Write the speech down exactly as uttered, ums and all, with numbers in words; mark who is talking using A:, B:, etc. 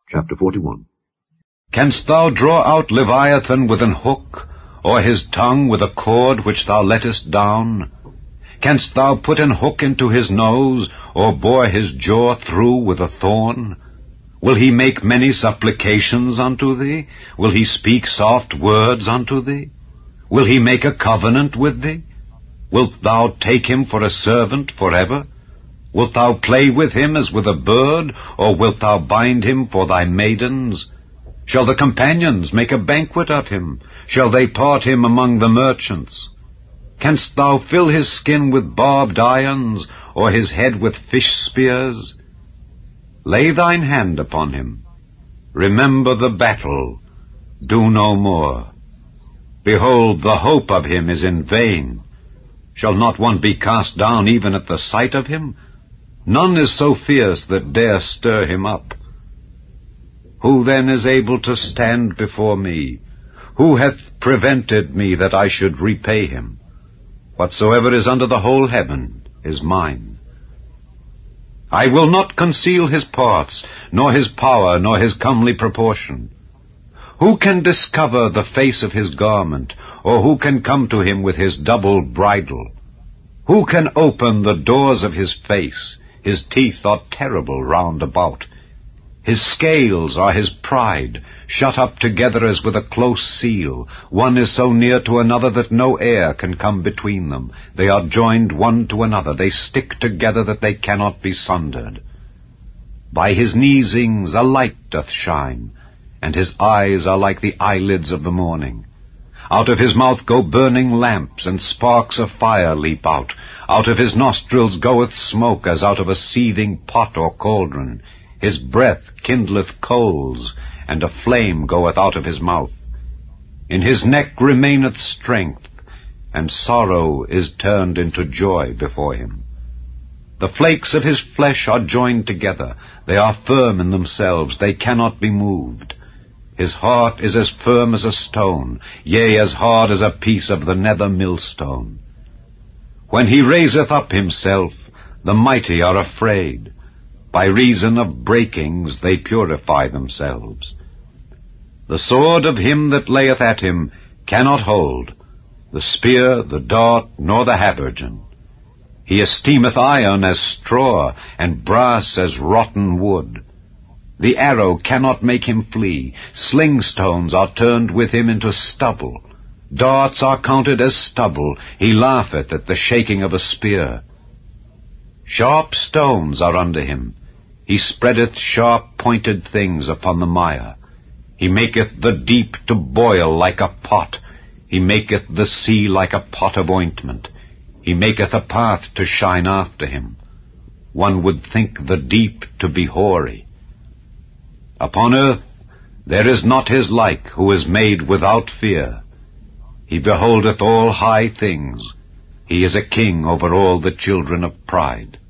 A: Chapter forty-one.
B: Canst thou draw out Leviathan with an hook, or his tongue with a cord which thou lettest down? Canst thou put an hook into his nose, or bore his jaw through with a thorn? Will he make many supplications unto thee? Will he speak soft words unto thee? Will he make a covenant with thee? Wilt thou take him for a servant forever? Wilt thou play with him as with a bird, or wilt thou bind him for thy maidens? Shall the companions make a banquet of him? Shall they part him among the merchants? Canst thou fill his skin with barbed irons, or his head with fish spears? Lay thine hand upon him. Remember the battle. Do no more. Behold, the hope of him is in vain. Shall not one be cast down even at the sight of him? None is so fierce that dare stir him up. Who then is able to stand before me? Who hath prevented me that I should repay him? Whatsoever is under the whole heaven is mine. I will not conceal his parts, nor his power, nor his comely proportion. Who can discover the face of his garment, or who can come to him with his double bridle? Who can open the doors of his face? His teeth are terrible round about. His scales are his pride, shut up together as with a close seal. One is so near to another that no air can come between them. They are joined one to another. They stick together that they cannot be sundered. By his neesings a light doth shine, and his eyes are like the eyelids of the morning. Out of his mouth go burning lamps, and sparks of fire leap out. Out of his nostrils goeth smoke, as out of a seething pot or cauldron. His breath kindleth coals, and a flame goeth out of his mouth. In his neck remaineth strength, and sorrow is turned into joy before him. The flakes of his flesh are joined together. They are firm in themselves. They cannot be moved. His heart is as firm as a stone, yea, as hard as a piece of the nether millstone. When he raiseth up himself, the mighty are afraid. By reason of breakings they purify themselves. The sword of him that layeth at him cannot hold, the spear, the dart, nor the habergeon. He esteemeth iron as straw, and brass as rotten wood. The arrow cannot make him flee. Slingstones are turned with him into stubble. Darts are counted as stubble. He laugheth at the shaking of a spear. Sharp stones are under him. He spreadeth sharp-pointed things upon the mire. He maketh the deep to boil like a pot. He maketh the sea like a pot of ointment. He maketh a path to shine after him. One would think the deep to be hoary. Upon earth there is not his like, who is made without fear. He beholdeth all high things. He is a king over all the children of pride.